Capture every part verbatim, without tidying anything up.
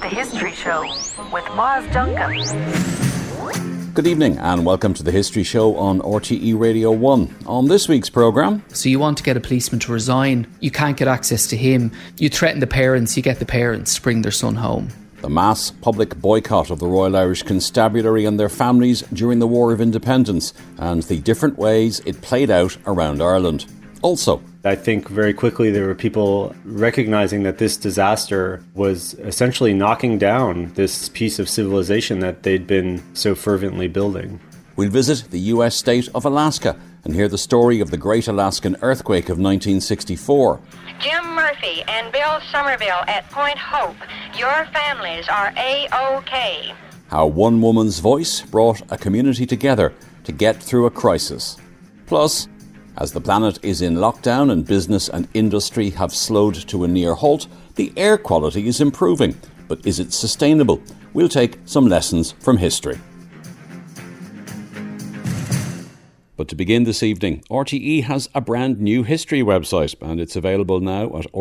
The History Show with Maz Duncan. Good evening and welcome to The History Show on R T E Radio one. On this week's programme... So you want to get a policeman to resign, you can't get access to him, you threaten the parents, you get the parents to bring their son home. The mass public boycott of the Royal Irish Constabulary and their families during the War of Independence and the different ways it played out around Ireland. Also, I think very quickly there were people recognizing that this disaster was essentially knocking down this piece of civilization that they'd been so fervently building. We'll visit the U S state of Alaska and hear the story of the Great Alaskan Earthquake of nineteen sixty-four. Jim Murphy and Bill Somerville at Point Hope, your families are A-OK. How one woman's voice brought a community together to get through a crisis. Plus, as the planet is in lockdown and business and industry have slowed to a near halt, the air quality is improving. But is it sustainable? We'll take some lessons from history. But to begin this evening, R T E has a brand new history website and it's available now at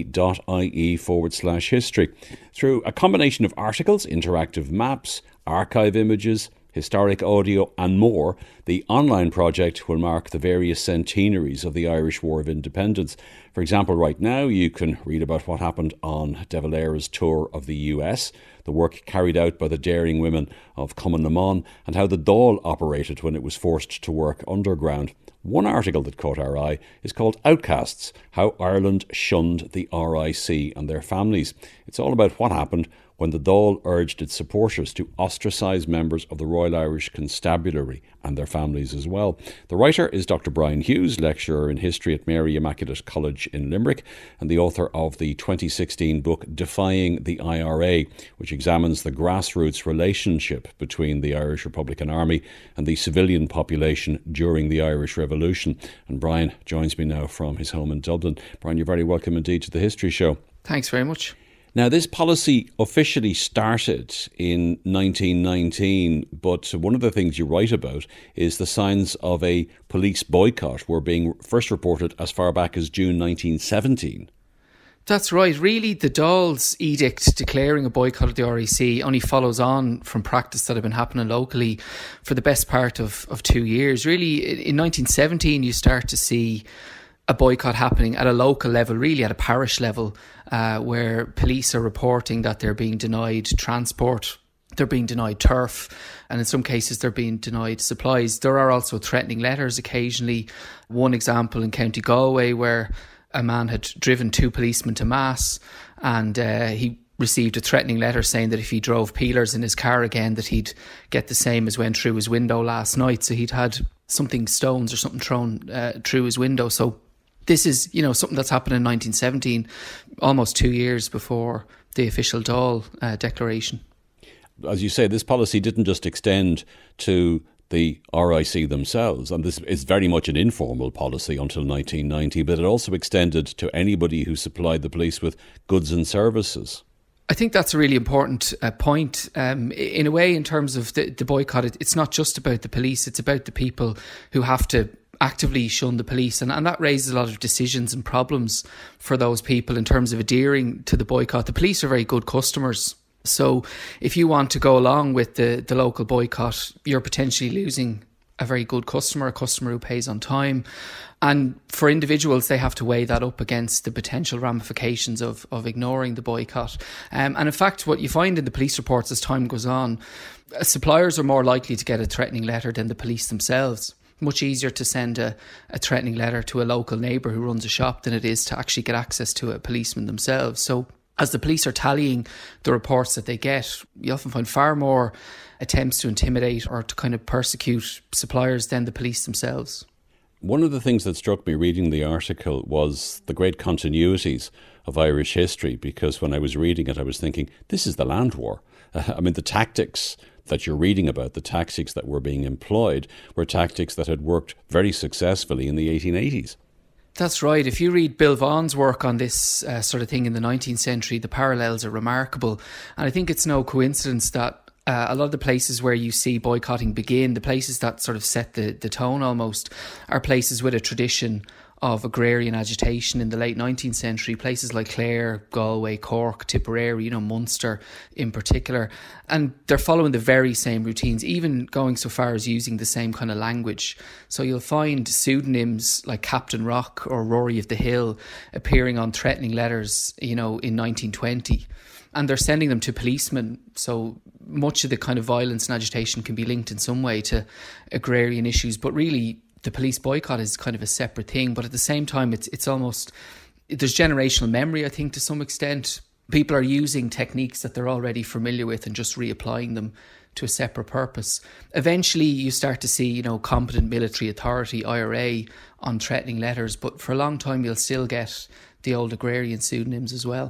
rte.ie forward slash history. Through a combination of articles, interactive maps, archive images, historic audio and more, the online project will mark the various centenaries of the Irish War of Independence. For example, right now you can read about what happened on De Valera's tour of the U S, the work carried out by the daring women of Cumann na mBan, and how the Dáil operated when it was forced to work underground. One article that caught our eye is called Outcasts, How Ireland Shunned the R I C and Their Families. It's all about what happened when the Dáil urged its supporters to ostracise members of the Royal Irish Constabulary and their families as well. The writer is Doctor Brian Hughes, lecturer in history at Mary Immaculate College in Limerick, and the author of the twenty sixteen book Defying the I R A, which examines the grassroots relationship between the Irish Republican Army and the civilian population during the Irish Revolution. And Brian joins me now from his home in Dublin. Brian, you're very welcome indeed to the History Show. Thanks very much. Now, this policy officially started in nineteen nineteen, but one of the things you write about is the signs of a police boycott were being first reported as far back as June nineteen seventeen. That's right. Really, the Dáil's edict declaring a boycott of the R I C only follows on from practice that had been happening locally for the best part of, of two years. Really, in nineteen seventeen, you start to see a boycott happening at a local level, really at a parish level, uh, where police are reporting that they're being denied transport, they're being denied turf, and in some cases they're being denied supplies. There are also threatening letters occasionally. One example in County Galway where a man had driven two policemen to Mass and uh, he received a threatening letter saying that if he drove peelers in his car again that he'd get the same as went through his window last night. So he'd had something, stones or something thrown uh, through his window. So this is, you know, something that's happened in nineteen seventeen, almost two years before the official Dáil uh, declaration. As you say, this policy didn't just extend to the R I C themselves, and this is very much an informal policy until nineteen ninety, but it also extended to anybody who supplied the police with goods and services. I think that's a really important uh, point. Um, in a way, in terms of the, the boycott, it, it's not just about the police, it's about the people who have to actively shun the police, and, and that raises a lot of decisions and problems for those people in terms of adhering to the boycott. The police are very good customers, so if you want to go along with the, the local boycott, you're potentially losing a very good customer, a customer who pays on time. And for individuals, they have to weigh that up against the potential ramifications of, of ignoring the boycott. Um, and in fact, what you find in the police reports as time goes on, uh, suppliers are more likely to get a threatening letter than the police themselves. Much easier to send a, a threatening letter to a local neighbour who runs a shop than it is to actually get access to a policeman themselves. So as the police are tallying the reports that they get, you often find far more attempts to intimidate or to kind of persecute suppliers than the police themselves. One of the things that struck me reading the article was the great continuities of Irish history, because when I was reading it, I was thinking, this is the land war. Uh, I mean, the tactics that you're reading about, the tactics that were being employed, were tactics that had worked very successfully in the eighteen eighties. That's right. If you read Bill Vaughan's work on this uh, sort of thing in the nineteenth century, the parallels are remarkable. And I think it's no coincidence that Uh, a lot of the places where you see boycotting begin, the places that sort of set the, the tone almost, are places with a tradition of agrarian agitation in the late nineteenth century, places like Clare, Galway, Cork, Tipperary, you know, Munster in particular. And they're following the very same routines, even going so far as using the same kind of language. So you'll find pseudonyms like Captain Rock or Rory of the Hill appearing on threatening letters, you know, in nineteen twenty. And they're sending them to policemen. So much of the kind of violence and agitation can be linked in some way to agrarian issues. But really, the police boycott is kind of a separate thing. But at the same time, it's it's almost, there's generational memory, I think, to some extent. People are using techniques that they're already familiar with and just reapplying them to a separate purpose. Eventually, you start to see, you know, competent military authority, I R A, on threatening letters. But for a long time, you'll still get the old agrarian pseudonyms as well.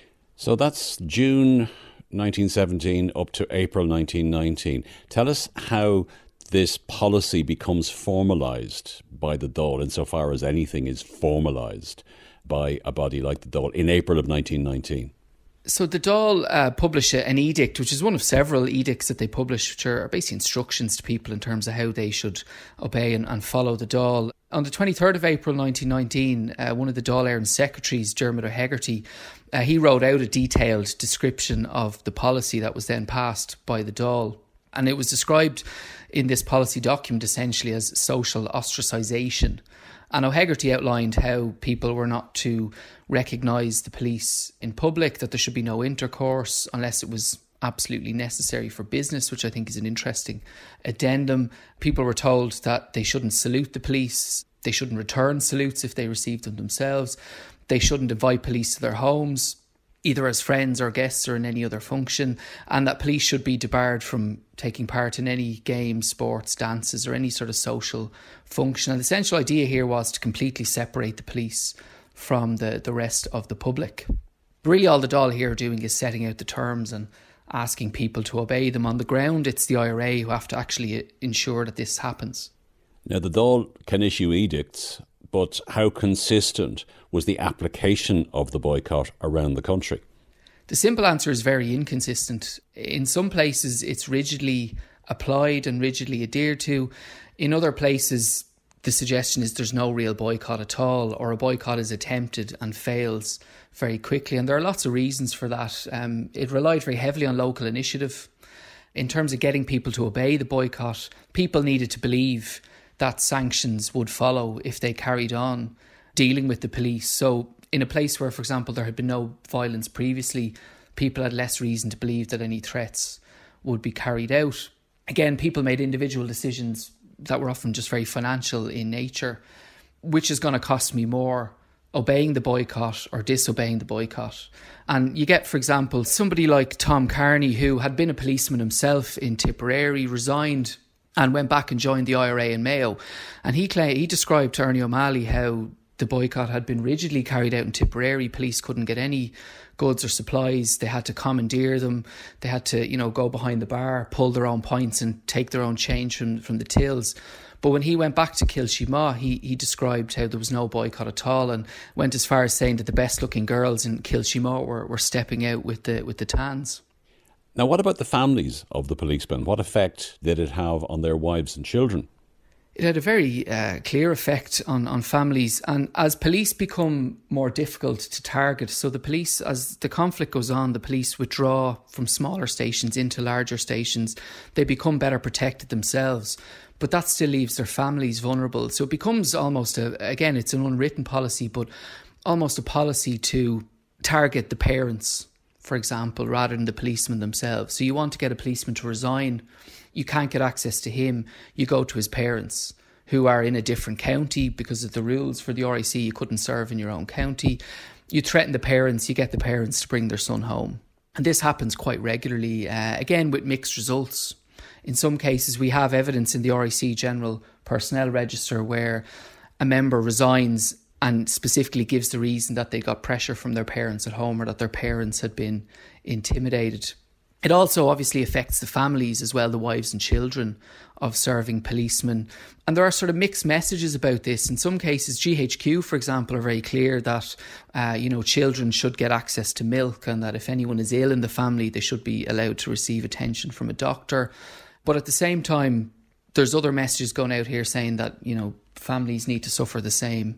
So that's June nineteen seventeen up to April nineteen nineteen. Tell us how this policy becomes formalised by the Dáil, insofar as anything is formalised by a body like the Dáil, in April of nineteen nineteen. So the Dáil uh, publish an edict, which is one of several edicts that they publish, which are basically instructions to people in terms of how they should obey and, and follow the Dáil. On the twenty-third of April nineteen nineteen, uh, one of the Dáil Éireann secretaries, Dermot O'Hegarty, uh, he wrote out a detailed description of the policy that was then passed by the Dáil. And it was described in this policy document essentially as social ostracisation. And O'Hegarty outlined how people were not to recognise the police in public, that there should be no intercourse unless it was absolutely necessary for business, which I think is an interesting addendum. People were told that they shouldn't salute the police, they shouldn't return salutes if they received them themselves, they shouldn't invite police to their homes, either as friends or guests or in any other function, and that police should be debarred from taking part in any games, sports, dances or any sort of social function. And the essential idea here was to completely separate the police from the, the rest of the public. But really all the Dáil here are doing is setting out the terms and asking people to obey them. On the ground, it's the I R A who have to actually ensure that this happens. Now, the Dáil can issue edicts, but how consistent was the application of the boycott around the country? The simple answer is very inconsistent. In some places, it's rigidly applied and rigidly adhered to. In other places, the suggestion is there's no real boycott at all, or a boycott is attempted and fails very quickly. And there are lots of reasons for that. Um, it relied very heavily on local initiative. In terms of getting people to obey the boycott, people needed to believe that sanctions would follow if they carried on dealing with the police. So in a place where, for example, there had been no violence previously, people had less reason to believe that any threats would be carried out. Again, people made individual decisions that were often just very financial in nature. Which is going to cost me more, obeying the boycott or disobeying the boycott? And you get, for example, somebody like Tom Carney, who had been a policeman himself in Tipperary, resigned and went back and joined the I R A in Mayo. And he claimed, he described to Ernie O'Malley how the boycott had been rigidly carried out in Tipperary. Police couldn't get any goods or supplies. They had to commandeer them. They had to, you know, go behind the bar, pull their own pints and take their own change from, from the tills. But when he went back to Kilshima, he, he described how there was no boycott at all, and went as far as saying that the best looking girls in Kilshima were, were stepping out with the with the tans. Now, what about the families of the policemen? What effect did it have on their wives and children? It had a very uh, clear effect on, on families. And as police become more difficult to target, so the police, as the conflict goes on, the police withdraw from smaller stations into larger stations. They become better protected themselves, but that still leaves their families vulnerable. So it becomes almost, a, again, it's an unwritten policy, but almost a policy to target the parents, for example, rather than the policemen themselves. So you want to get a policeman to resign. You can't get access to him. You go to his parents, who are in a different county because of the rules for the R I C. You couldn't serve in your own county. You threaten the parents. You get the parents to bring their son home. And this happens quite regularly, uh, again, with mixed results. In some cases, we have evidence in the R I C General Personnel Register where a member resigns and specifically gives the reason that they got pressure from their parents at home or that their parents had been intimidated. It also obviously affects the families as well, the wives and children of serving policemen. And there are sort of mixed messages about this. In some cases, G H Q, for example, are very clear that, uh, you know, children should get access to milk, and that if anyone is ill in the family, they should be allowed to receive attention from a doctor. But at the same time, there's other messages going out here saying that, you know, families need to suffer the same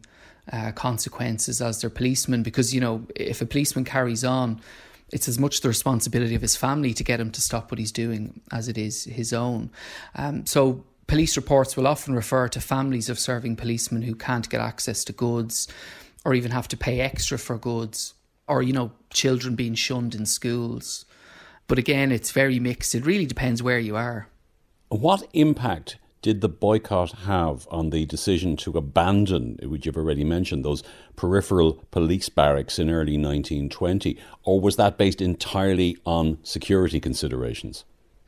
uh, consequences as their policeman, because, you know, if a policeman carries on, it's as much the responsibility of his family to get him to stop what he's doing as it is his own. Um, so police reports will often refer to families of serving policemen who can't get access to goods or even have to pay extra for goods, or, you know, children being shunned in schools. But again, it's very mixed. It really depends where you are. What impact did the boycott have on the decision to abandon, which you've already mentioned, those peripheral police barracks in early nineteen twenty? Or was that based entirely on security considerations?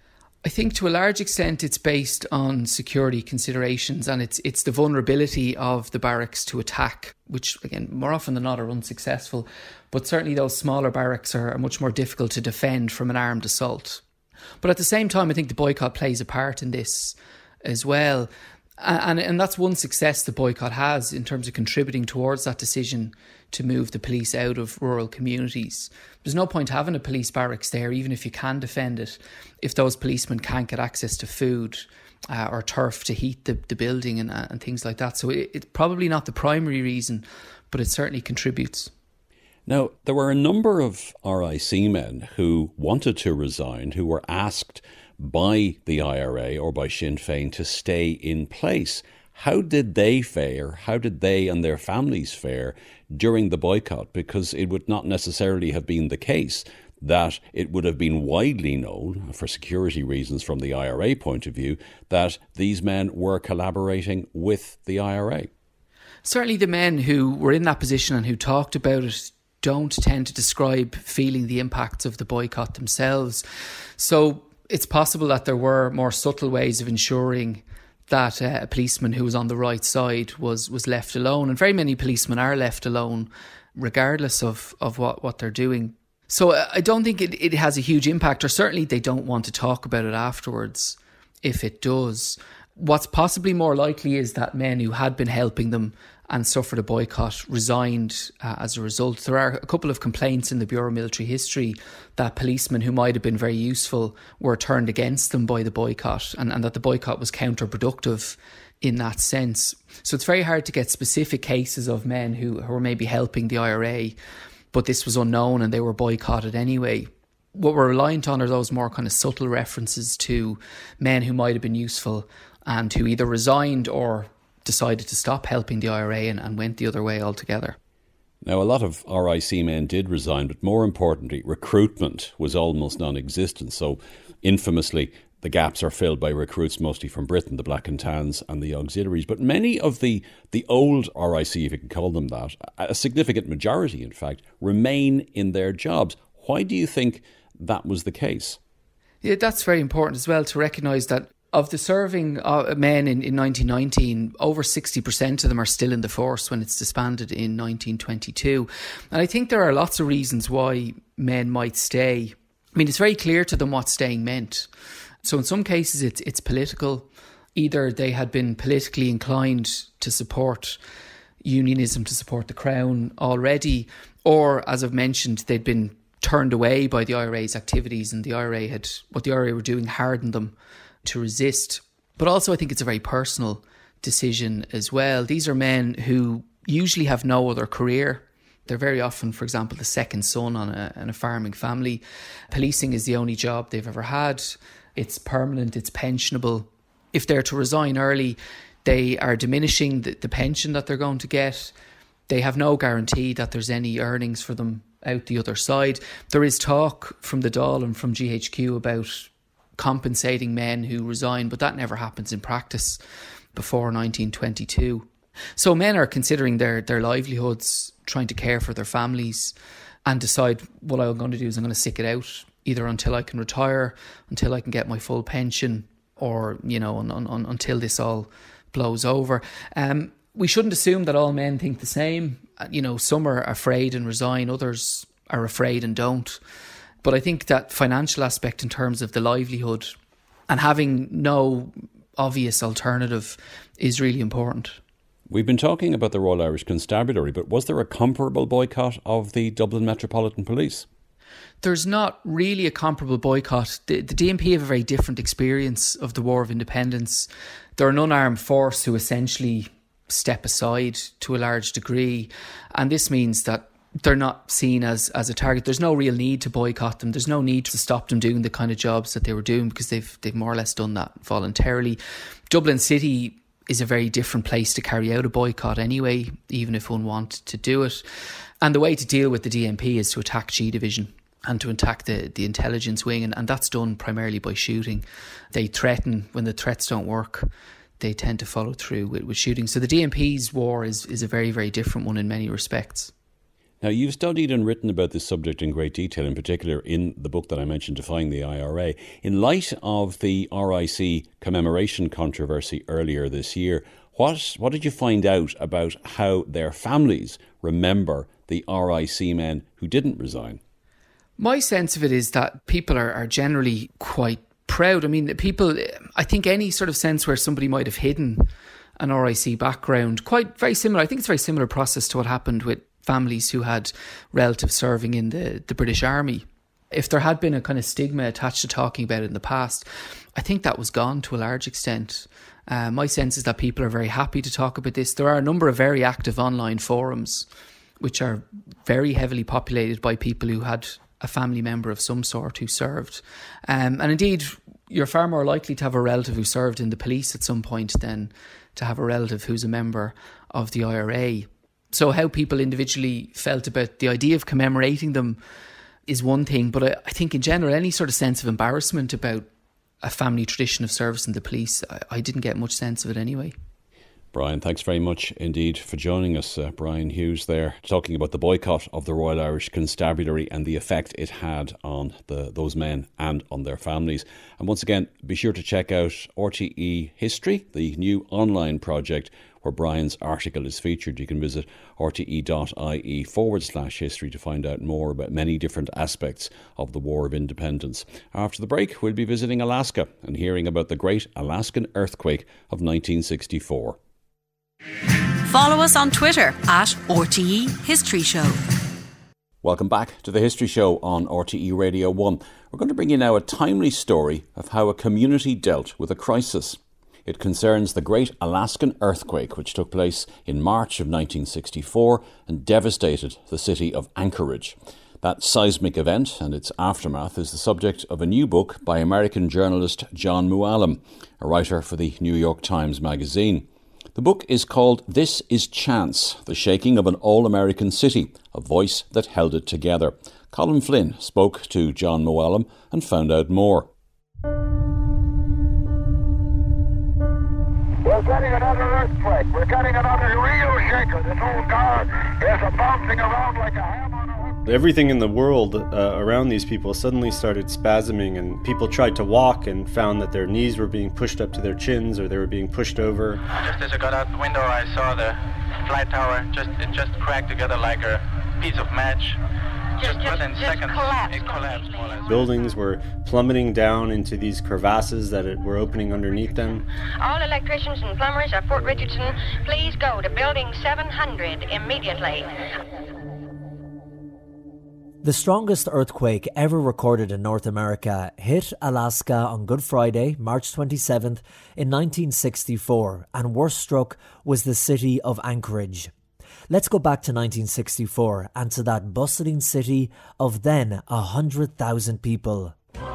I think to a large extent it's based on security considerations, and it's it's the vulnerability of the barracks to attack, which again more often than not are unsuccessful, but certainly those smaller barracks are, are much more difficult to defend from an armed assault. But at the same time, I think the boycott plays a part in this as well, and, and that's one success the boycott has in terms of contributing towards that decision to move the police out of rural communities. There's no point having a police barracks there, even if you can defend it, if those policemen can't get access to food uh, or turf to heat the, the building and, uh, and things like that. So it, it's probably not the primary reason, but it certainly contributes. Now, there were a number of R I C men who wanted to resign, who were asked by the I R A or by Sinn Féin to stay in place. How did they fare? How did they and their families fare during the boycott? Because it would not necessarily have been the case that it would have been widely known, for security reasons from the I R A point of view, that these men were collaborating with the I R A. Certainly the men who were in that position and who talked about it don't tend to describe feeling the impacts of the boycott themselves. So it's possible that there were more subtle ways of ensuring that uh, a policeman who was on the right side was was left alone. And very many policemen are left alone regardless of, of what, what they're doing. So I don't think it, it has a huge impact, or certainly they don't want to talk about it afterwards if it does. What's possibly more likely is that men who had been helping them and suffered a boycott resigned uh, as a result. There are a couple of complaints in the Bureau of Military History that policemen who might have been very useful were turned against them by the boycott, and, and that the boycott was counterproductive in that sense. So it's very hard to get specific cases of men who, who were maybe helping the I R A, but this was unknown and they were boycotted anyway. What we're reliant on are those more kind of subtle references to men who might have been useful and who either resigned or decided to stop helping the I R A and, and went the other way altogether. Now, a lot of R I C men did resign, but more importantly, recruitment was almost non-existent. So, infamously, the gaps are filled by recruits mostly from Britain, the Black and Tans and the auxiliaries. But many of the, the old R I C, if you can call them that, a significant majority, in fact, remain in their jobs. Why do you think that was the case? Yeah, that's very important as well, to recognise that of the serving uh, men in, in nineteen nineteen, over sixty percent of them are still in the force when it's disbanded in nineteen twenty-two. And I think there are lots of reasons why men might stay. I mean, it's very clear to them what staying meant. So in some cases it's it's political. Either they had been politically inclined to support unionism, to support the Crown already, or, as I've mentioned, they'd been turned away by the I R A's activities, and the I R A had, what the I R A were doing hardened them to resist. But also I think it's a very personal decision as well. These are men who usually have no other career. They're very often, for example, the second son on a, in a farming family. Policing is the only job they've ever had. It's permanent, it's pensionable. If they're to resign early, they are diminishing the, the pension that they're going to get. They have no guarantee that there's any earnings for them out the other side. There is talk from the Dáil and from G H Q about compensating men who resign, but that never happens in practice before nineteen twenty-two. So men are considering their, their livelihoods, trying to care for their families, and decide what I'm going to do is I'm going to stick it out, either until I can retire, until I can get my full pension, or, you know, un, un, until this all blows over. Um, we shouldn't assume that all men think the same. You know, some are afraid and resign, others are afraid and don't. But I think that financial aspect in terms of the livelihood and having no obvious alternative is really important. We've been talking about the Royal Irish Constabulary, but was there a comparable boycott of the Dublin Metropolitan Police? There's not really a comparable boycott. The, the D M P have a very different experience of the War of Independence. They're an unarmed force who essentially step aside to a large degree. And this means that they're not seen as, as a target. There's no real need to boycott them. There's no need to stop them doing the kind of jobs that they were doing, because they've they've more or less done that voluntarily. Dublin City is a very different place to carry out a boycott anyway, even if one wanted to do it. And the way to deal with the D M P is to attack G Division and to attack the, the intelligence wing, and, and that's done primarily by shooting. They threaten. When the threats don't work, they tend to follow through with, with shooting. So the D M P's war is, is a very, very different one in many respects. Now, you've studied and written about this subject in great detail, in particular in the book that I mentioned, Defying the I R A. In light of the R I C commemoration controversy earlier this year, what what did you find out about how their families remember the R I C men who didn't resign? My sense of it is that people are, are generally quite proud. I mean, people, I think any sort of sense where somebody might have hidden an R I C background, quite very similar. I think it's a very similar process to what happened with families who had relatives serving in the, the British Army. If there had been a kind of stigma attached to talking about it in the past, I think that was gone to a large extent. Uh, my sense is that people are very happy to talk about this. There are a number of very active online forums which are very heavily populated by people who had a family member of some sort who served. Um, and indeed, you're far more likely to have a relative who served in the police at some point than to have a relative who's a member of the I R A. So how people individually felt about the idea of commemorating them is one thing, but I, I think in general, any sort of sense of embarrassment about a family tradition of service in the police, I, I didn't get much sense of it anyway. Brian, thanks very much indeed for joining us. Uh, Brian Hughes there, talking about the boycott of the Royal Irish Constabulary and the effect it had on the, those men and on their families. And once again, be sure to check out R T E History, the new online project where Brian's article is featured. You can visit rte.ie forward slash history to find out more about many different aspects of the War of Independence. After the break, we'll be visiting Alaska and hearing about the Great Alaskan Earthquake of nineteen sixty-four. Follow us on Twitter at R T E History Show. Welcome back to the History Show on R T E Radio one. We're going to bring you now a timely story of how a community dealt with a crisis. It concerns the Great Alaskan Earthquake, which took place in March of nineteen sixty-four and devastated the city of Anchorage. That seismic event and its aftermath is the subject of a new book by American journalist John Mooallem, a writer for the New York Times Magazine. The book is called This is Chance, The Shaking of an All-American City, a Voice That Held It Together. Colin Flynn spoke to John Mooallem and found out more. We're getting another earthquake. We're getting another real shaker. This whole car is a bouncing around like a ham on a hook. Everything in the world uh, around these people suddenly started spasming, and people tried to walk and found that their knees were being pushed up to their chins or they were being pushed over. Just as I got out the window, I saw the flight tower. Just it just cracked together like a piece of match. Just, Just within just, seconds, collapsed it collapsed more or less. Buildings were plummeting down into these crevasses that it were opening underneath them. All electricians and plumbers of Fort Richardson, please go to building seven hundred immediately. The strongest earthquake ever recorded in North America hit Alaska on Good Friday, March twenty-seventh in nineteen sixty-four, and worst struck was the city of Anchorage. Let's go back to nineteen sixty-four and to that bustling city of then one hundred thousand people.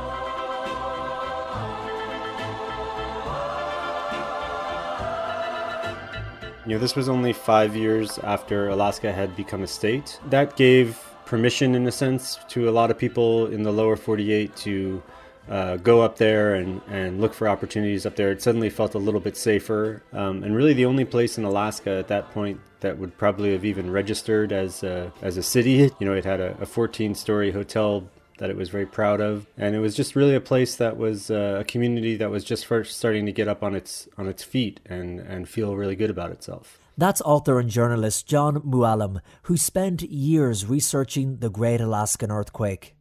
You know, this was only five years after Alaska had become a state. That gave permission, in a sense, to a lot of people in the lower forty-eight to uh, go up there and, and look for opportunities up there. It suddenly felt a little bit safer. Um, and really the only place in Alaska at that point that would probably have even registered as a, as a city. You know, it had a fourteen-story hotel that it was very proud of. And it was just really a place that was uh, a community that was just first starting to get up on its on its feet and, and feel really good about itself. That's author and journalist John Mooallem, who spent years researching the Great Alaskan Earthquake.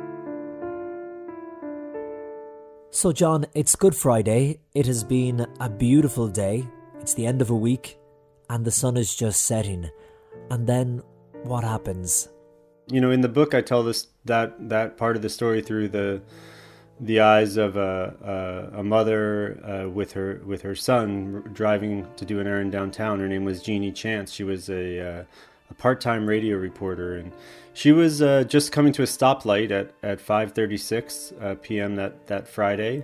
So John, it's Good Friday. It has been a beautiful day. It's the end of a week and the sun is just setting. And then what happens? You know, in the book I tell this that that part of the story through the the eyes of a, a, a mother uh, with her with her son driving to do an errand downtown. Her name was Jeannie Chance. She was a, uh, a part-time radio reporter, and she was uh, just coming to a stoplight at, at five thirty-six uh, p.m. that, that Friday.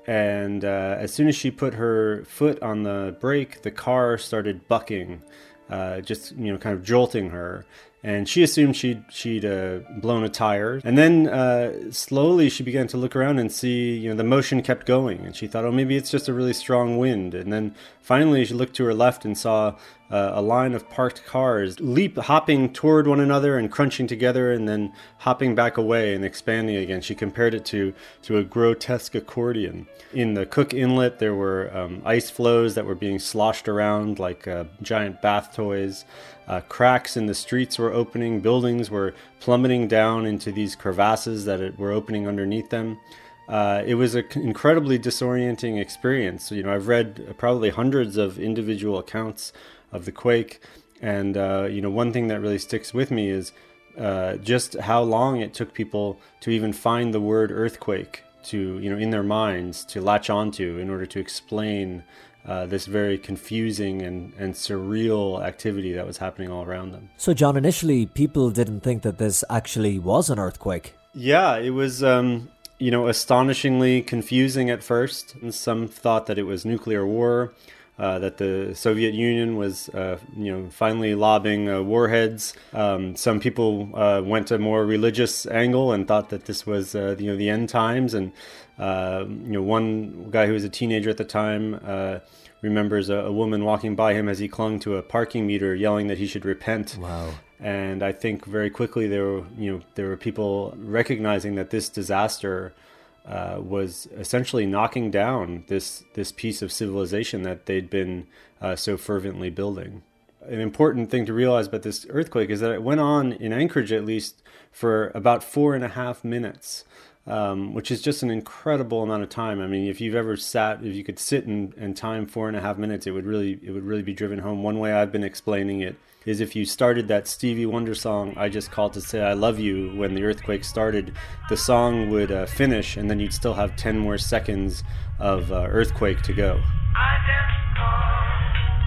And uh, as soon as she put her foot on the brake, the car started bucking, uh, just, you know, kind of jolting her. And she assumed she'd, she'd uh, blown a tire. And then uh, slowly she began to look around and see, you know, the motion kept going. And she thought, oh, maybe it's just a really strong wind. And then finally she looked to her left and saw uh, a line of parked cars leap, hopping toward one another and crunching together and then hopping back away and expanding again. She compared it to, to a grotesque accordion. In the Cook Inlet, there were um, ice floes that were being sloshed around like uh, giant bath toys. Uh, cracks in the streets were opening. Buildings were plummeting down into these crevasses that it, were opening underneath them. Uh, it was an incredibly disorienting experience. You know, I've read probably hundreds of individual accounts of the quake, and uh, you know, one thing that really sticks with me is uh, just how long it took people to even find the word earthquake to, you know, in their minds to latch onto in order to explain Uh, this very confusing and, and surreal activity that was happening all around them. So, John, initially people didn't think that this actually was an earthquake. Yeah, it was, um, you know, astonishingly confusing at first. And some thought that it was nuclear war, uh, that the Soviet Union was, uh, you know, finally lobbing uh, warheads. Um, some people uh, went a more religious angle and thought that this was, uh, you know, the end times. And Uh, you know, one guy who was a teenager at the time uh, remembers a, a woman walking by him as he clung to a parking meter, yelling that he should repent. Wow! And I think very quickly there were, you know, there were people recognizing that this disaster uh, was essentially knocking down this this piece of civilization that they'd been uh, so fervently building. An important thing to realize about this earthquake is that it went on in Anchorage, at least, for about four and a half minutes. Um, which is just an incredible amount of time. I mean, if you've ever sat, if you could sit and, and time four and a half minutes, it would really, it would really be driven home. One way I've been explaining it is if you started that Stevie Wonder song, I Just Called to Say I Love You, when the earthquake started, the song would uh, finish and then you'd still have ten more seconds of uh, earthquake to go. I just called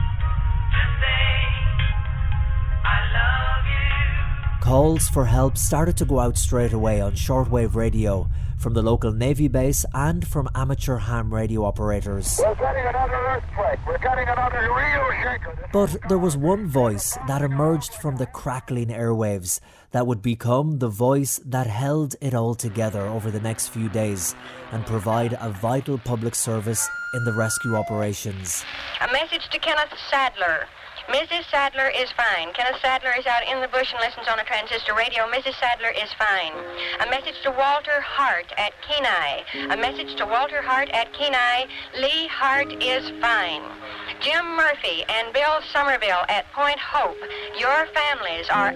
to say I love you. Calls for help started to go out straight away on shortwave radio from the local Navy base and from amateur ham radio operators. We're getting another earthquake. We're getting another real shaker. But there was one voice that emerged from the crackling airwaves that would become the voice that held it all together over the next few days and provide a vital public service in the rescue operations. A message to Kenneth Sadler. Missus Sadler is fine. Kenneth Sadler is out in the bush and listens on a transistor radio. Missus Sadler is fine. A message to Walter Hart at Kenai. A message to Walter Hart at Kenai. Lee Hart is fine. Jim Murphy and Bill Somerville at Point Hope. Your families are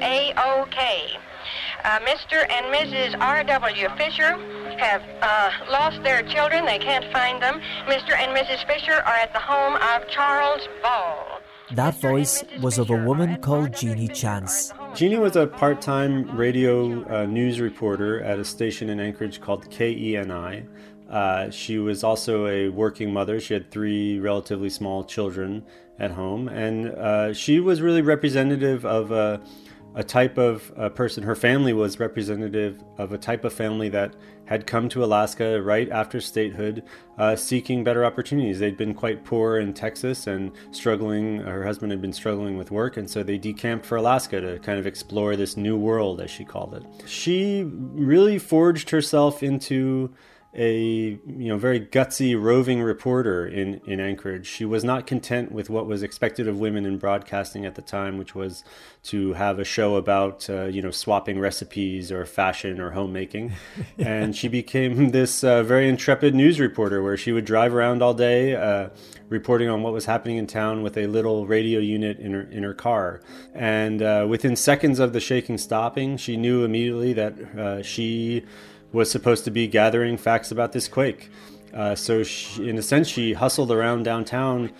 A-OK. Uh, Mister and Missus R W Fisher have uh, lost their children. They can't find them. Mister and Missus Fisher are at the home of Charles Ball. That voice was of a woman called Jeannie Chance. Jeannie was a part-time radio uh, news reporter at a station in Anchorage called K E N I. Uh, she was also a working mother. She had three relatively small children at home. And uh, she was really representative of a, a type of uh, person. Her family was representative of a type of family that had come to Alaska right after statehood, uh, seeking better opportunities. They'd been quite poor in Texas and struggling. Her husband had been struggling with work, and so they decamped for Alaska to kind of explore this new world, as she called it. She really forged herself into a you know very gutsy roving reporter in, in Anchorage. She was not content with what was expected of women in broadcasting at the time, which was to have a show about uh, you know swapping recipes or fashion or homemaking. And she became this uh, very intrepid news reporter where she would drive around all day uh, reporting on what was happening in town with a little radio unit in her in her car. And uh, within seconds of the shaking stopping, she knew immediately that uh, she was supposed to be gathering facts about this quake. Uh, so she, in a sense, she hustled around downtown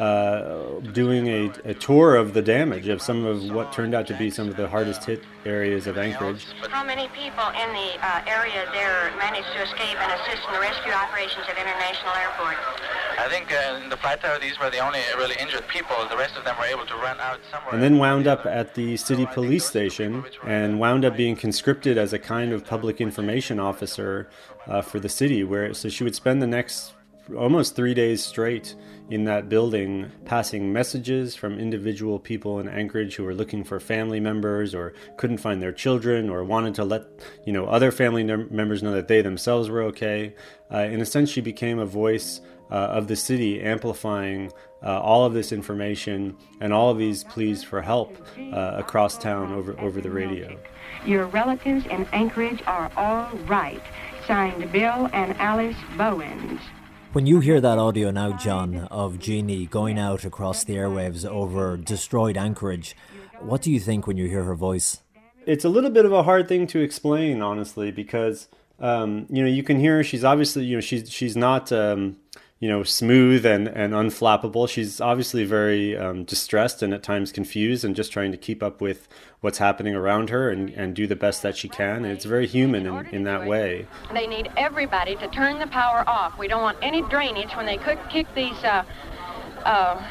uh, doing a, a tour of the damage of some of what turned out to be some of the hardest hit areas of Anchorage. How many people in the uh, area there managed to escape and assist in the rescue operations at International Airport? I think uh, in the flight tower, these were the only really injured people. The rest of them were able to run out somewhere. And then wound up at the city police station and wound up being conscripted as a kind of public information officer uh, for the city, where so she would spend the next almost three days straight in that building, passing messages from individual people in Anchorage who were looking for family members or couldn't find their children or wanted to let, you know, other family members know that they themselves were okay. Uh, in a sense, she became a voice uh, of the city, amplifying uh, all of this information and all of these pleas for help uh, across town over, over the radio. Your relatives in Anchorage are all right. Signed, Bill and Alice Bowens. When you hear that audio now, John, of Jeannie going out across the airwaves over destroyed Anchorage, what do you think when you hear her voice? It's a little bit of a hard thing to explain, honestly, because um, you know you can hear her. She's obviously you know she's she's not um, you know smooth and, and unflappable. She's obviously very um, distressed and at times confused and just trying to keep up with what's happening around her and, and do the best that she can. And it's very human in, in that way. They need everybody to turn the power off. We don't want any drainage when they could kick these uh, uh,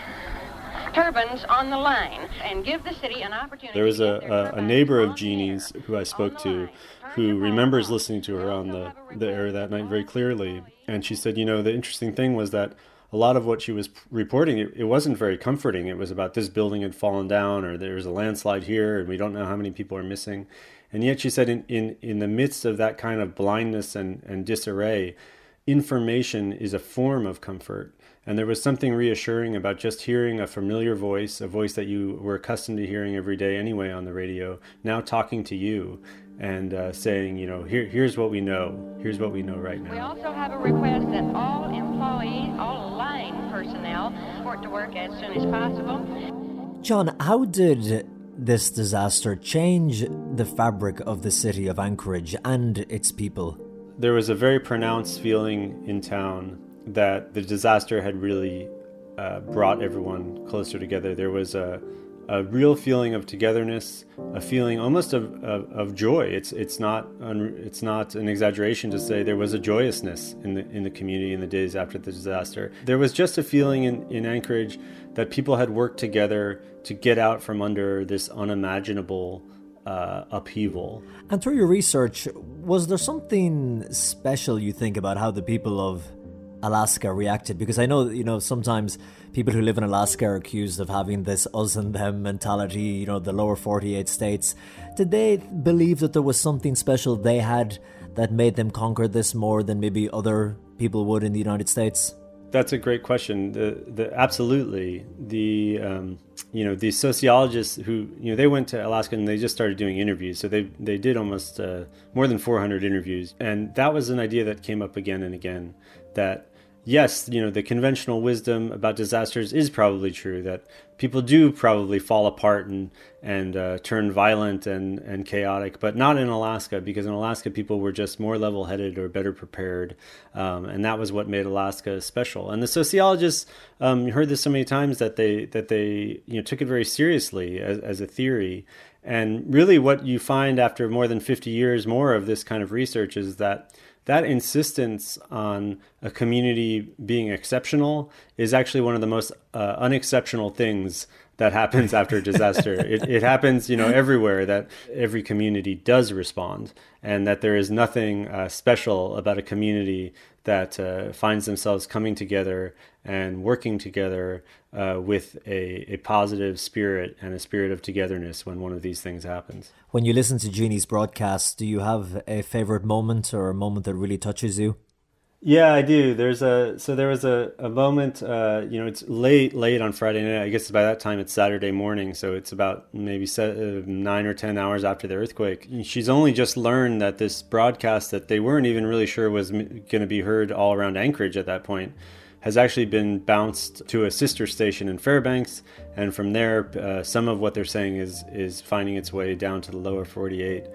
turbines on the line and give the city an opportunity. There was a, a, a neighbor of Jeannie's who I spoke to who remembers listening to her on the, the air that night very clearly. And she said, you know, the interesting thing was that a lot of what she was reporting, it, it wasn't very comforting. It was about this building had fallen down or there was a landslide here and we don't know how many people are missing. And yet she said in, in, in the midst of that kind of blindness and, and disarray, information is a form of comfort. And there was something reassuring about just hearing a familiar voice, a voice that you were accustomed to hearing every day anyway on the radio, now talking to you and uh, saying, you know, here, here's what we know. Here's what we know right now. We also have a request that all employees, all line personnel, report to work as soon as possible. John, how did this disaster change the fabric of the city of Anchorage and its people? There was a very pronounced feeling in town that the disaster had really uh, brought everyone closer together. There was a, a real feeling of togetherness, a feeling almost of, of, of joy. It's it's not un, it's not an exaggeration to say there was a joyousness in the in the community in the days after the disaster. There was just a feeling in, in Anchorage that people had worked together to get out from under this unimaginable uh, upheaval. And through your research, was there something special you think about how the people of Alaska reacted? Because I know, you know, sometimes people who live in Alaska are accused of having this us and them mentality, you know, the lower forty-eight states. Did they believe that there was something special they had that made them conquer this more than maybe other people would in the United States? That's a great question. The, the absolutely the um, you know the sociologists who you know they went to Alaska and they just started doing interviews. So they they did almost uh, more than four hundred interviews, and that was an idea that came up again and again. That yes, you know the conventional wisdom about disasters is probably true. That people do probably fall apart and and uh, turn violent and and chaotic, but not in Alaska, because in Alaska people were just more level-headed or better prepared, um, and that was what made Alaska special. And the sociologists um, heard this so many times that they that they you know took it very seriously as, as a theory. And really, what you find after more than fifty years more of this kind of research is that that insistence on a community being exceptional is actually one of the most uh, unexceptional things that happens after a disaster. it, it happens, you know, everywhere, that every community does respond, and that there is nothing uh, special about a community that uh, finds themselves coming together and working together uh, with a, a positive spirit and a spirit of togetherness when one of these things happens. When you listen to Jeannie's broadcast, do you have a favorite moment or a moment that really touches you? Yeah, I do. There's a so there was a, a moment, uh, you know, it's late, late on Friday night. I guess by that time it's Saturday morning, so it's about maybe se- uh, nine or ten hours after the earthquake. She's only just learned that this broadcast that they weren't even really sure was m- going to be heard all around Anchorage at that point has actually been bounced to a sister station in Fairbanks, and from there, uh, some of what they're saying is is finding its way down to the lower forty-eight.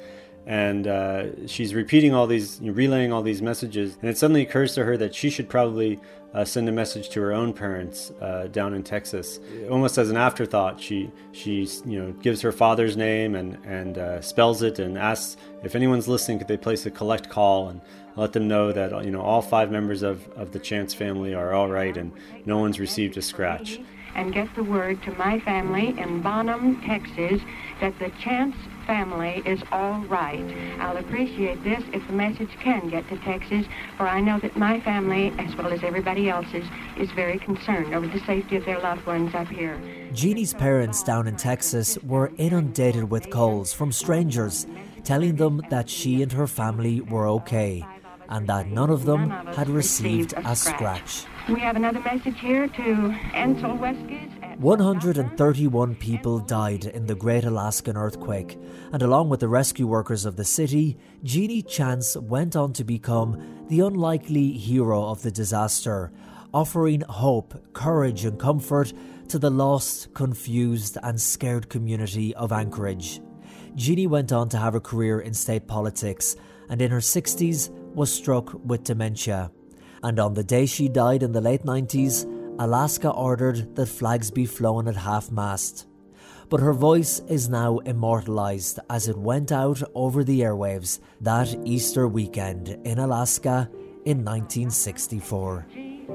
And uh, she's repeating all these, you know, relaying all these messages. And it suddenly occurs to her that she should probably uh, send a message to her own parents uh, down in Texas. Almost as an afterthought, she she you know gives her father's name and and uh, spells it and asks if anyone's listening, could they place a collect call and let them know that you know all five members of, of the Chance family are all right and no one's received a scratch. And get the word to my family in Bonham, Texas, that the Chance family is all right. I'll appreciate this if the message can get to Texas, for I know that my family, as well as everybody else's, is very concerned over the safety of their loved ones up here. Jeannie's parents down in Texas were inundated with calls from strangers telling them that she and her family were okay and that none of them had received a scratch. We have another message here to Ansel Weskes. one hundred thirty-one people died in the Great Alaskan Earthquake, and along with the rescue workers of the city, Jeannie Chance went on to become the unlikely hero of the disaster, offering hope, courage and comfort to the lost, confused and scared community of Anchorage. Jeannie went on to have a career in state politics, and in her sixties was struck with dementia. And on the day she died in the late nineties, Alaska ordered that flags be flown at half-mast. But her voice is now immortalised as it went out over the airwaves that Easter weekend in Alaska in nineteen sixty-four.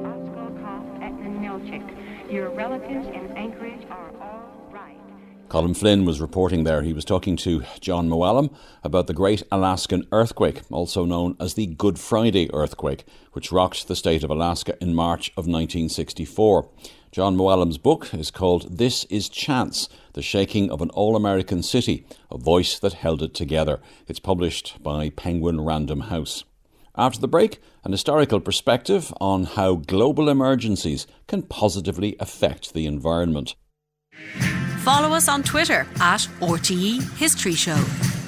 Your relatives in Anchorage are all right. Colin Flynn was reporting there. He was talking to John Mooallem about the Great Alaskan Earthquake, also known as the Good Friday Earthquake, which rocked the state of Alaska in March of nineteen sixty-four. John Mooallem's book is called This is Chance, The Shaking of an All-American City, a Voice That Held It Together. It's published by Penguin Random House. After the break, an historical perspective on how global emergencies can positively affect the environment. Follow us on Twitter at R T E History Show.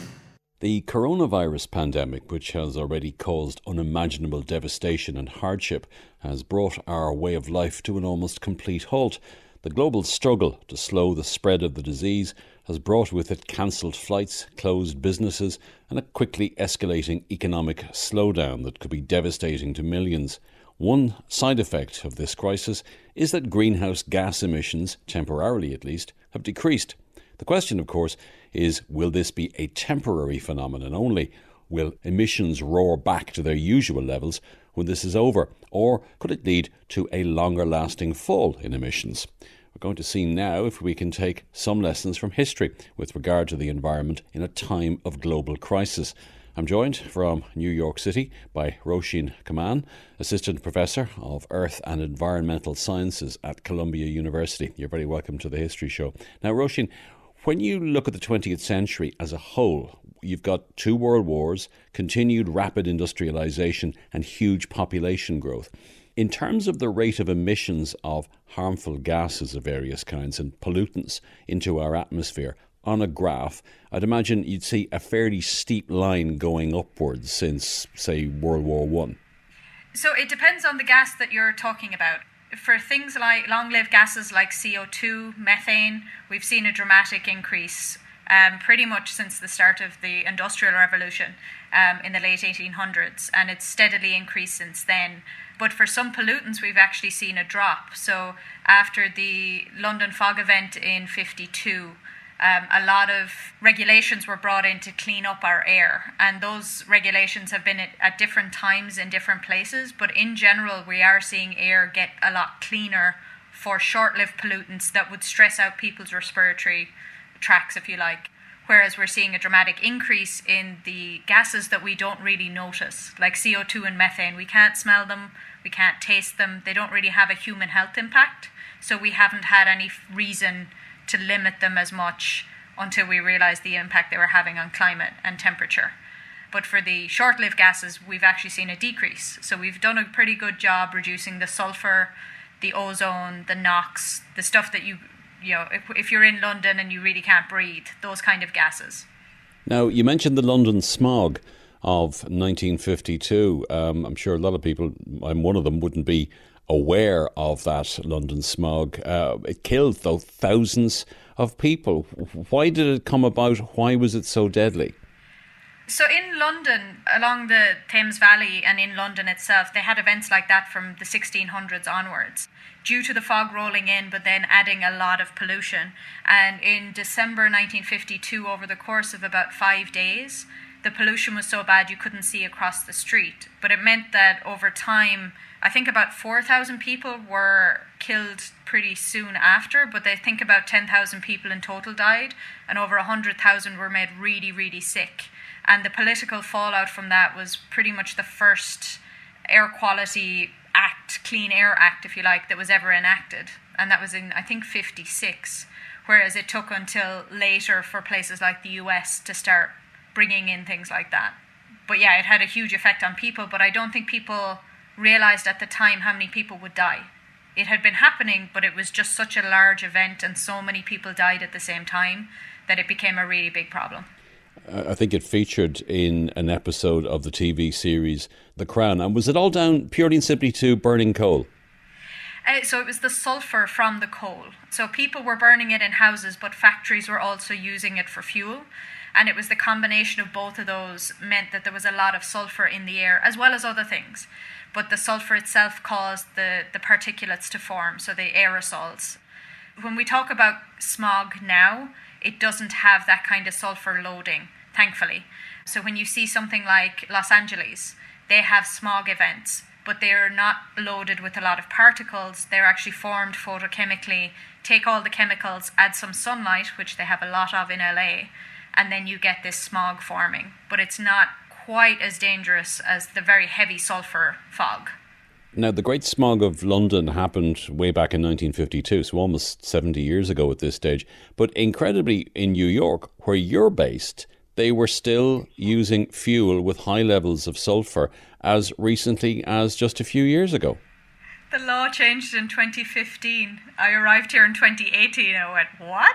The coronavirus pandemic, which has already caused unimaginable devastation and hardship, has brought our way of life to an almost complete halt. The global struggle to slow the spread of the disease has brought with it cancelled flights, closed businesses, and a quickly escalating economic slowdown that could be devastating to millions. One side effect of this crisis is that greenhouse gas emissions, temporarily at least, have decreased. The question, of course, is will this be a temporary phenomenon only? Will emissions roar back to their usual levels when this is over? Or could it lead to a longer lasting fall in emissions? We're going to see now if we can take some lessons from history with regard to the environment in a time of global crisis. I'm joined from New York City by Roisin Kaman, Assistant Professor of Earth and Environmental Sciences at Columbia University. You're very welcome to the History Show. Now, Roisin, when you look at the twentieth century as a whole, you've got two world wars, continued rapid industrialisation and huge population growth. In terms of the rate of emissions of harmful gases of various kinds and pollutants into our atmosphere, on a graph, I'd imagine you'd see a fairly steep line going upwards since, say, World War One. So it depends on the gas that you're talking about. For things like long-lived gases like C O two, methane, we've seen a dramatic increase um, pretty much since the start of the Industrial Revolution um, in the late eighteen hundreds, and it's steadily increased since then. But for some pollutants, we've actually seen a drop. So after the London fog event in fifty-two, Um, a lot of regulations were brought in to clean up our air, and those regulations have been at, at different times in different places, but in general we are seeing air get a lot cleaner for short-lived pollutants that would stress out people's respiratory tracts, if you like, whereas we're seeing a dramatic increase in the gases that we don't really notice, like C O two and methane. We can't smell them, we can't taste them, they don't really have a human health impact, so we haven't had any reason to limit them as much until we realised the impact they were having on climate and temperature. But for the short-lived gases, we've actually seen a decrease. So we've done a pretty good job reducing the sulphur, the ozone, the NOx, the stuff that you, you know, if, if you're in London and you really can't breathe, those kind of gases. Now, you mentioned the London smog of nineteen fifty-two. Um, I'm sure a lot of people, I'm one of them, wouldn't be aware of that London smog. Uh, it killed, though, thousands of people. Why did it come about? Why was it so deadly? So in London, along the Thames Valley and in London itself, they had events like that from the sixteen hundreds onwards, due to the fog rolling in, but then adding a lot of pollution. And in December nineteen fifty-two, over the course of about five days, the pollution was so bad you couldn't see across the street. But it meant that over time, I think about four thousand people were killed pretty soon after, but they think about ten thousand people in total died, and over one hundred thousand were made really, really sick. And the political fallout from that was pretty much the first air quality act, Clean Air Act, if you like, that was ever enacted. And that was in, I think, fifty-six, whereas it took until later for places like the U S to start bringing in things like that. But yeah, it had a huge effect on people, but I don't think people realised at the time how many people would die. It had been happening, but it was just such a large event and so many people died at the same time that it became a really big problem. I think it featured in an episode of the T V series The Crown. And was it all down purely and simply to burning coal? Uh, so it was the sulphur from the coal. So people were burning it in houses, but factories were also using it for fuel. And it was the combination of both of those meant that there was a lot of sulphur in the air, as well as other things. But the sulphur itself caused the, the particulates to form, so the aerosols. When we talk about smog now, it doesn't have that kind of sulphur loading, thankfully. So when you see something like Los Angeles, they have smog events, but they're not loaded with a lot of particles. They're actually formed photochemically. Take all the chemicals, add some sunlight, which they have a lot of in L A, and then you get this smog forming. But it's not quite as dangerous as the very heavy sulphur fog. Now, the Great Smog of London happened way back in nineteen fifty-two, so almost seventy years ago at this stage. But incredibly, in New York, where you're based, they were still using fuel with high levels of sulphur as recently as just a few years ago. The law changed in twenty fifteen. I arrived here in twenty eighteen and I went, what?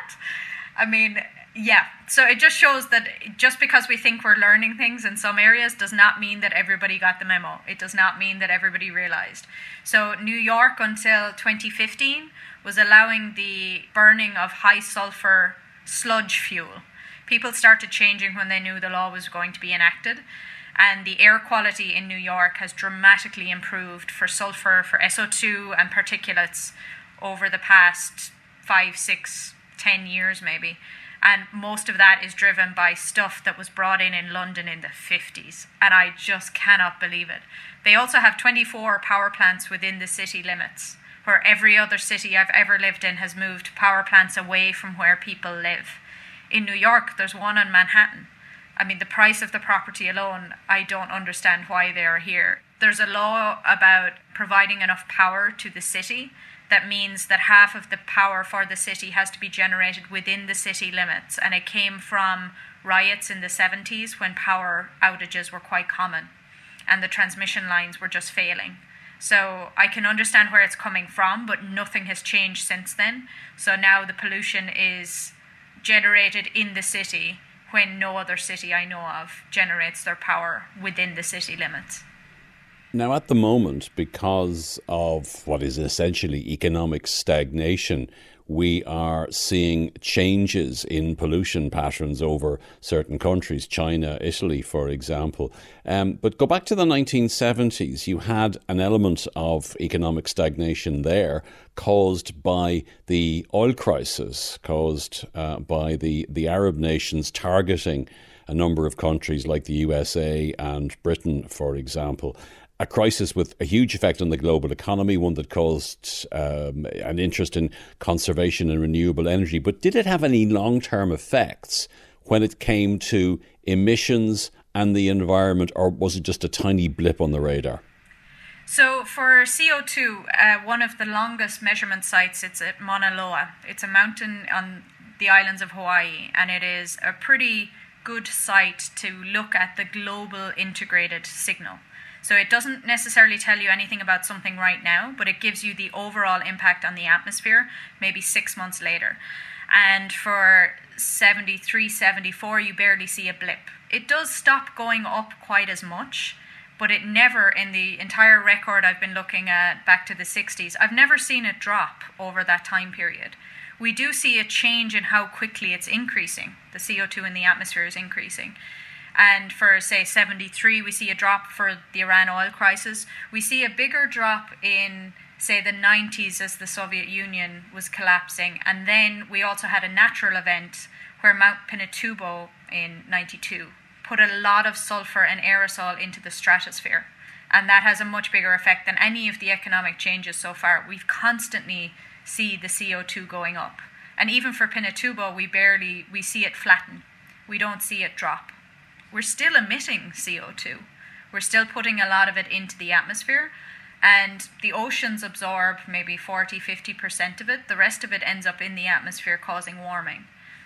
I mean, yeah. So it just shows that just because we think we're learning things in some areas does not mean that everybody got the memo. It does not mean that everybody realized. So New York until twenty fifteen was allowing the burning of high sulfur sludge fuel. People started changing when they knew the law was going to be enacted. And the air quality in New York has dramatically improved for sulfur, for S O two and particulates over the past five, six, ten years maybe. And most of that is driven by stuff that was brought in in London in the fifties. And I just cannot believe it. They also have twenty-four power plants within the city limits, where every other city I've ever lived in has moved power plants away from where people live. In New York, there's one on Manhattan. I mean, the price of the property alone, I don't understand why they are here. There's a law about providing enough power to the city. That means that half of the power for the city has to be generated within the city limits. And it came from riots in the seventies when power outages were quite common and the transmission lines were just failing. So I can understand where it's coming from, but nothing has changed since then. So now the pollution is generated in the city when no other city I know of generates their power within the city limits. Now, at the moment, because of what is essentially economic stagnation, we are seeing changes in pollution patterns over certain countries, China, Italy, for example. Um, but go back to the nineteen seventies, you had an element of economic stagnation there caused by the oil crisis, caused uh, by the, the Arab nations targeting a number of countries like the U S A and Britain, for example. A crisis with a huge effect on the global economy, one that caused um, an interest in conservation and renewable energy. But did it have any long-term effects when it came to emissions and the environment, or was it just a tiny blip on the radar? So for C O two, uh, one of the longest measurement sites, it's at Mauna Loa. It's a mountain on the islands of Hawaii, and it is a pretty good site to look at the global integrated signal. So it doesn't necessarily tell you anything about something right now, but it gives you the overall impact on the atmosphere maybe six months later. And for seventy-three, seventy-four, you barely see a blip. It does stop going up quite as much, but it never, in the entire record I've been looking at back to the sixties, I've never seen it drop over that time period. We do see a change in how quickly it's increasing. The C O two in the atmosphere is increasing. And for, say, seventy-three, we see a drop for the Iran oil crisis. We see a bigger drop in, say, the nineties as the Soviet Union was collapsing. And then we also had a natural event where Mount Pinatubo in ninety-two put a lot of sulfur and aerosol into the stratosphere. And that has a much bigger effect than any of the economic changes so far. We've constantly see the C O two going up. And even for Pinatubo, we barely, we see it flatten. We don't see it drop. We're still emitting C O two. We're still putting a lot of it into the atmosphere. And the oceans absorb maybe forty, fifty percent of it. The rest of it ends up in the atmosphere causing warming.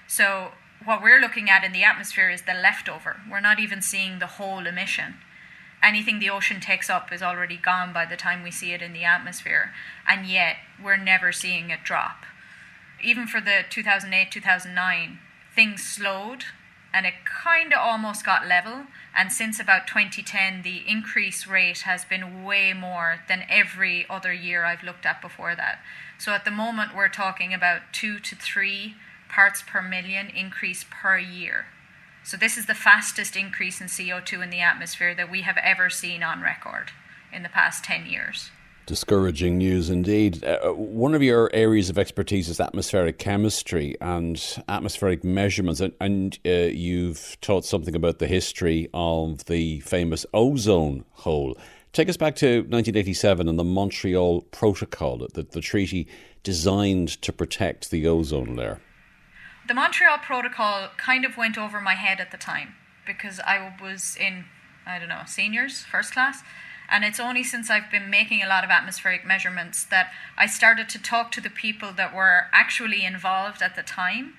So what we're looking at in the atmosphere is the leftover. We're not even seeing the whole emission. Anything the ocean takes up is already gone by the time we see it in the atmosphere, and yet we're never seeing it drop. Even for the two thousand eight, two thousand nine, things slowed, and it kind of almost got level, and since about twenty ten, the increase rate has been way more than every other year I've looked at before that. So at the moment, we're talking about two to three parts per million increase per year. So this is the fastest increase in C O two in the atmosphere that we have ever seen on record in the past ten years. Discouraging news indeed. Uh, one of your areas of expertise is atmospheric chemistry and atmospheric measurements, and, and uh, you've taught something about the history of the famous ozone hole. Take us back to nineteen eighty-seven and the Montreal Protocol, the, the treaty designed to protect the ozone layer. The Montreal Protocol kind of went over my head at the time because I was in, I don't know, seniors, first class. And it's only since I've been making a lot of atmospheric measurements that I started to talk to the people that were actually involved at the time.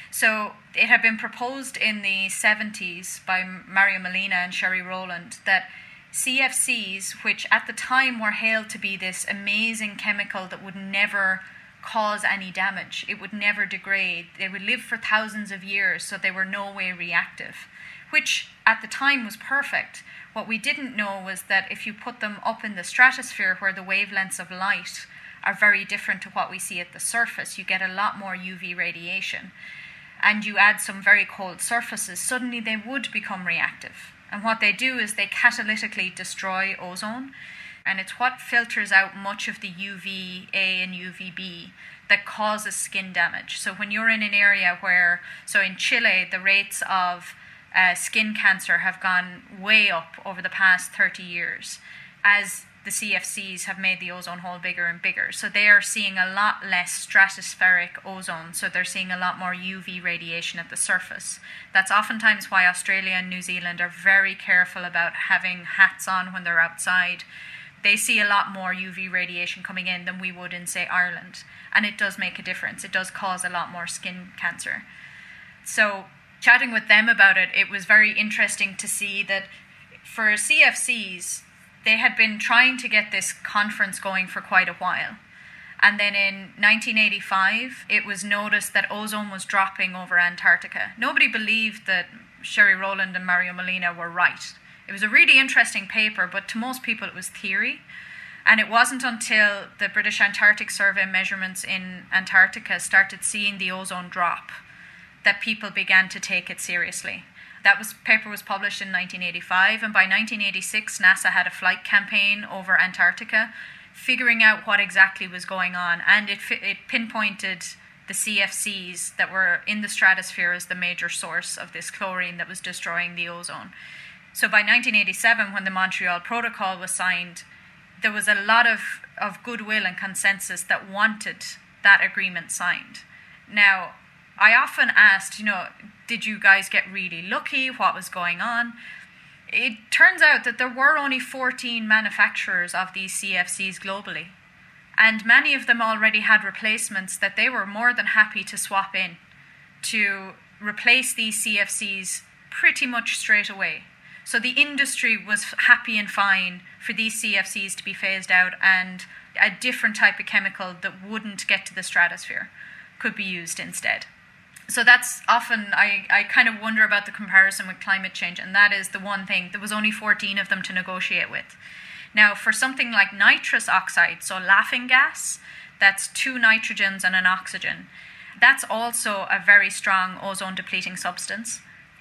So it had been proposed in the seventies by Mario Molina and Sherry Rowland that C F Cs, which at the time were hailed to be this amazing chemical that would never cause any damage, it would never degrade, they would live for thousands of years, so they were no way reactive, which at the time was perfect. What we didn't know was that if you put them up in the stratosphere where the wavelengths of light are very different to what we see at the surface, you get a lot more U V radiation, and you add some very cold surfaces, suddenly they would become reactive. And what they do is they catalytically destroy ozone, and it's what filters out much of the U V A and U V B that causes skin damage. So when you're in an area where, so in Chile, the rates of uh, skin cancer have gone way up over the past thirty years as the C F Cs have made the ozone hole bigger and bigger. So they are seeing a lot less stratospheric ozone, so they're seeing a lot more U V radiation at the surface. That's oftentimes why Australia and New Zealand are very careful about having hats on when they're outside. They see a lot more U V radiation coming in than we would in, say, Ireland. And it does make a difference. It does cause a lot more skin cancer. So chatting with them about it, it was very interesting to see that for C F Cs, they had been trying to get this conference going for quite a while. And then in nineteen eighty-five, it was noticed that ozone was dropping over Antarctica. Nobody believed that Sherry Rowland and Mario Molina were right. It was a really interesting paper, but to most people it was theory. And it wasn't until the British Antarctic Survey measurements in Antarctica started seeing the ozone drop that people began to take it seriously. That was, paper was published in nineteen eighty-five, and by nineteen eighty-six, NASA had a flight campaign over Antarctica, figuring out what exactly was going on, and it, it pinpointed the C F Cs that were in the stratosphere as the major source of this chlorine that was destroying the ozone. So by nineteen eighty-seven, when the Montreal Protocol was signed, there was a lot of, of goodwill and consensus that wanted that agreement signed. Now, I often asked, you know, did you guys get really lucky? What was going on? It turns out that there were only fourteen manufacturers of these C F Cs globally. And many of them already had replacements that they were more than happy to swap in to replace these C F Cs pretty much straight away. So the industry was happy and fine for these C F Cs to be phased out, and a different type of chemical that wouldn't get to the stratosphere could be used instead. So that's often, I, I kind of wonder about the comparison with climate change, and that is the one thing. There was only fourteen of them to negotiate with. Now, for something like nitrous oxide, so laughing gas, that's two nitrogens and an oxygen. That's also a very strong ozone-depleting substance.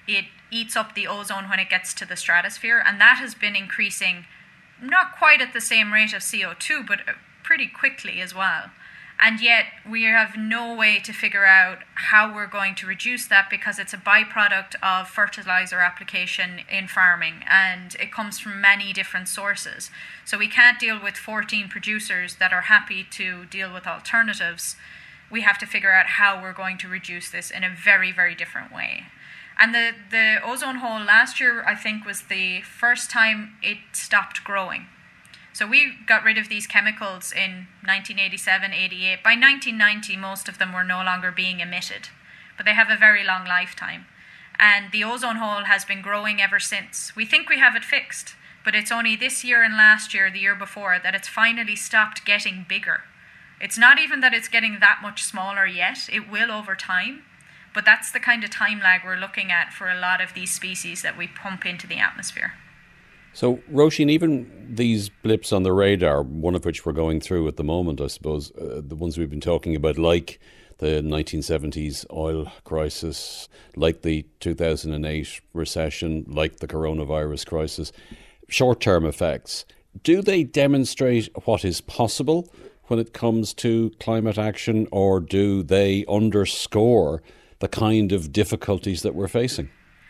it eats up the ozone when it gets to the stratosphere, and that has been increasing not quite at the same rate of C O two, but pretty quickly as well. And yet we have no way to figure out how we're going to reduce that, because it's a byproduct of fertilizer application in farming, and it comes from many different sources. So we can't deal with fourteen producers that are happy to deal with alternatives. We have to figure out how we're going to reduce this in a very, very different way. And the, the ozone hole last year, I think, was the first time it stopped growing. So we got rid of these chemicals in nineteen eighty-seven, eighty-eight. By nineteen ninety, most of them were no longer being emitted, but they have a very long lifetime. And the ozone hole has been growing ever since. We think we have it fixed, but it's only this year and last year, the year before, that it's finally stopped getting bigger. It's not even that it's getting that much smaller yet. It will over time, but that's the kind of time lag we're looking at for a lot of these species that we pump into the atmosphere. So, Roisin, even these blips on the radar, one of which we're going through at the moment, I suppose, uh, the ones we've been talking about, like the nineteen seventies oil crisis, like the two thousand eight recession, like the coronavirus crisis, short-term effects, do they demonstrate what is possible when it comes to climate action, or do they underscore the kind of difficulties that we're facing?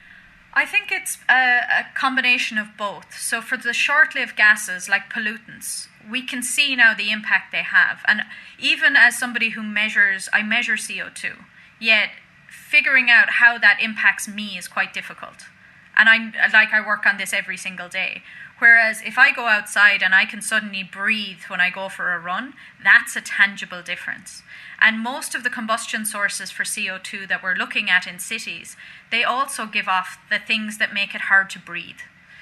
I think it's a, a combination of both. So for the short-lived gases like pollutants, we can see now the impact they have. And even as somebody who measures, I measure C O two, yet figuring out how that impacts me is quite difficult. And I'm like, I work on this every single day. Whereas if I go outside and I can suddenly breathe when I go for a run, that's a tangible difference. And most of the combustion sources for C O two that we're looking at in cities, they also give off the things that make it hard to breathe.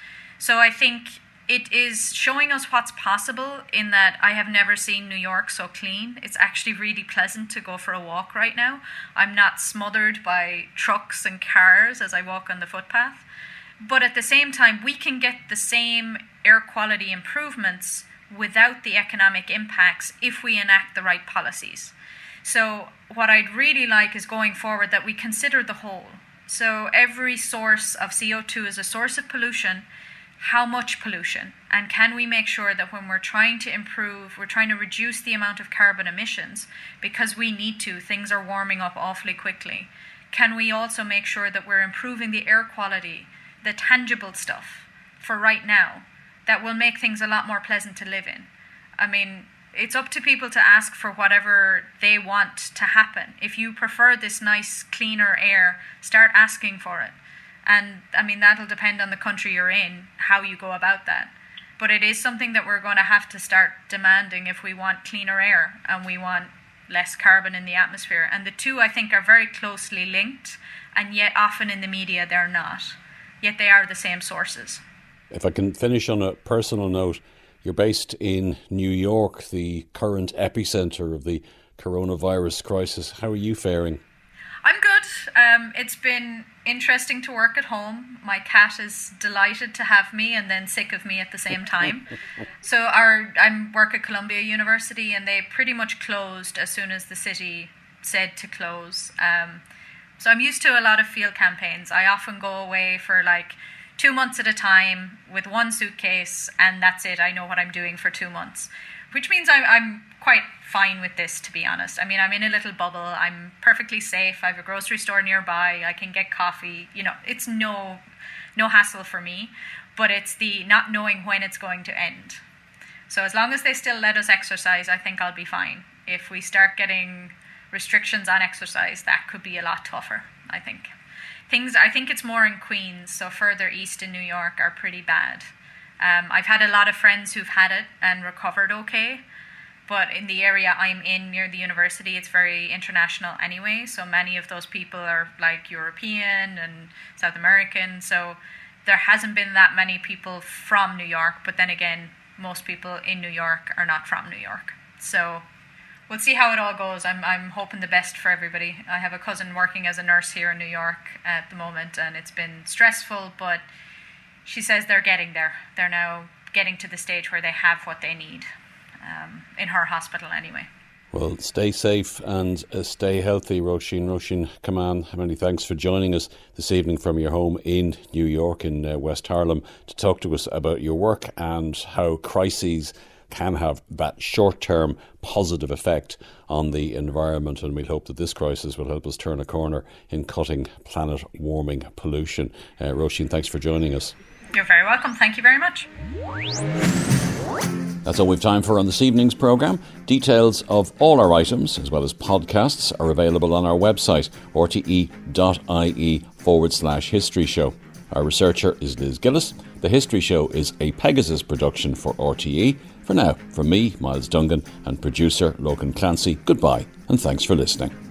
So I think it is showing us what's possible, in that I have never seen New York so clean. It's actually really pleasant to go for a walk right now. I'm not smothered by trucks and cars as I walk on the footpath. But at the same time, we can get the same air quality improvements without the economic impacts if we enact the right policies. So what I'd really like is, going forward, that we consider the whole. So every source of C O two is a source of pollution. How much pollution? And can we make sure that when we're trying to improve, we're trying to reduce the amount of carbon emissions, because we need to, things are warming up awfully quickly. Can we also make sure that we're improving the air quality, the tangible stuff for right now, that will make things a lot more pleasant to live in? I mean, it's up to people to ask for whatever they want to happen. If you prefer this nice, cleaner air, start asking for it. And I mean, that'll depend on the country you're in, how you go about that. But it is something that we're going to have to start demanding if we want cleaner air and we want less carbon in the atmosphere. And the two, I think, are very closely linked, and yet often in the media they're not. Yet they are the same sources. If I can finish on a personal note, you're based in New York, the current epicenter of the coronavirus crisis. How are you faring? I'm good. Um, it's been interesting to work at home. My cat is delighted to have me and then sick of me at the same time. So our I work at Columbia University, and they pretty much closed as soon as the city said to close. Um, so I'm used to a lot of field campaigns. I often go away for like two months at a time with one suitcase, and that's it. I know what I'm doing for two months, which means I'm, I'm quite fine with this, to be honest. I mean, I'm in a little bubble. I'm perfectly safe. I have a grocery store nearby. I can get coffee. You know, it's no no hassle for me, but it's the not knowing when it's going to end. So as long as they still let us exercise, I think I'll be fine. If we start getting restrictions on exercise, that could be a lot tougher, I think. Things, I think it's more in Queens, so further east in New York, are pretty bad. Um, I've had a lot of friends who've had it and recovered okay, but in the area I'm in near the university, it's very international anyway, so many of those people are like European and South American, so there hasn't been that many people from New York, but then again, most people in New York are not from New York. So we'll see how it all goes. I'm I'm hoping the best for everybody. I have a cousin working as a nurse here in New York at the moment, and it's been stressful, but she says they're getting there. They're now getting to the stage where they have what they need, um, in her hospital anyway. Well, stay safe and uh, stay healthy, Roisin. Roisin Kaman, many thanks for joining us this evening from your home in New York, in uh, West Harlem, to talk to us about your work and how crises can have that short-term positive effect on the environment. And we hope that this crisis will help us turn a corner in cutting planet-warming pollution. Uh, Roisin, thanks for joining us. You're very welcome. Thank you very much. That's all we've time for on this evening's programme. Details of all our items, as well as podcasts, are available on our website, rte.ie forward slash history show. Our researcher is Liz Gillis. The History Show is a Pegasus production for R T E. For now, from me, Miles Dungan, and producer Logan Clancy, goodbye and thanks for listening.